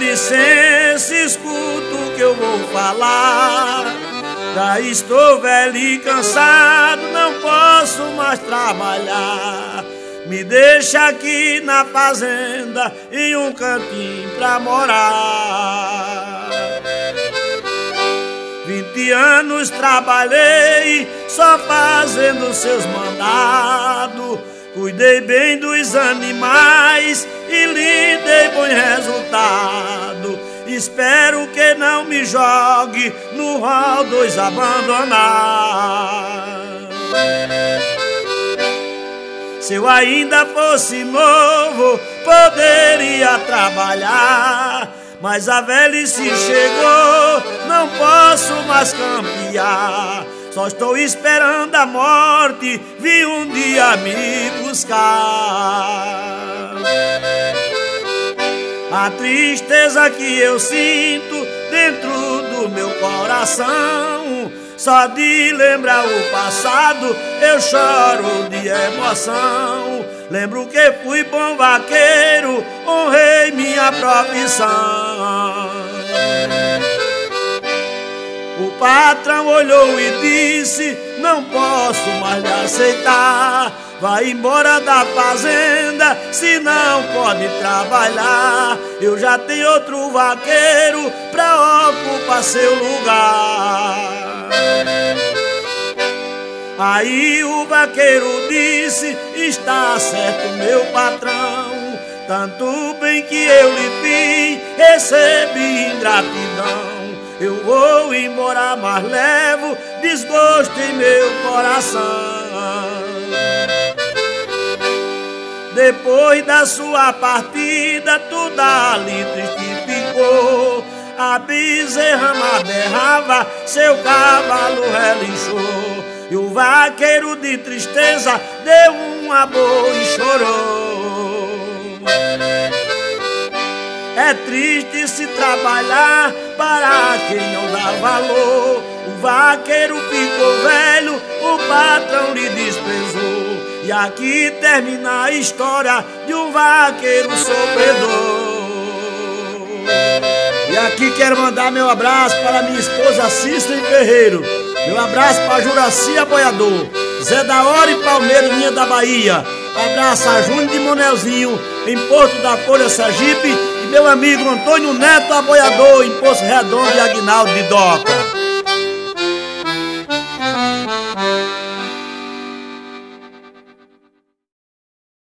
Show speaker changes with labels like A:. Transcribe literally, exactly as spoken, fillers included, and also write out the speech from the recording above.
A: licença, escuta o que eu vou falar. Já estou velho e cansado, não posso mais trabalhar. Me deixa aqui na fazenda, em um cantinho pra morar. Vinte anos trabalhei, só fazendo seus mandados. Cuidei bem dos animais e lhe dei bom resultado. Espero que não me jogue no rol dos abandonados. Se eu ainda fosse novo, poderia trabalhar, mas a velhice chegou, não posso mais campear. Só estou esperando a morte vir um dia me buscar. A tristeza que eu sinto dentro do meu coração, só de lembrar o passado eu choro de emoção. Lembro que fui bom vaqueiro, honrei minha profissão. O patrão olhou e disse: não posso mais lhe aceitar. Vai embora da fazenda, se não pode trabalhar. Eu já tenho outro vaqueiro pra ocupar seu lugar. Aí o vaqueiro disse: está certo, meu patrão. Tanto bem que eu lhe fiz, recebi ingratidão. Eu vou embora, mas levo desgosto em meu coração. Depois da sua partida, tudo ali triste ficou. A bezerra maderrava, seu cavalo relinchou. E o vaqueiro de tristeza deu uma boa e chorou. É triste se trabalhar para quem não dá valor. O vaqueiro ficou velho, o patrão lhe desprezou. E aqui termina a história de um vaqueiro sofredor. E aqui quero mandar meu abraço para minha esposa Cícera Ferreiro. Meu abraço para Juraci Aboiador, Zé da Hora e Palmeirinha da Bahia. Abraço a Júnior de Monelzinho, em Porto da Folha, Sergipe. E meu amigo Antônio Neto Aboiador, em Poço Redondo e Aguinaldo de Doca.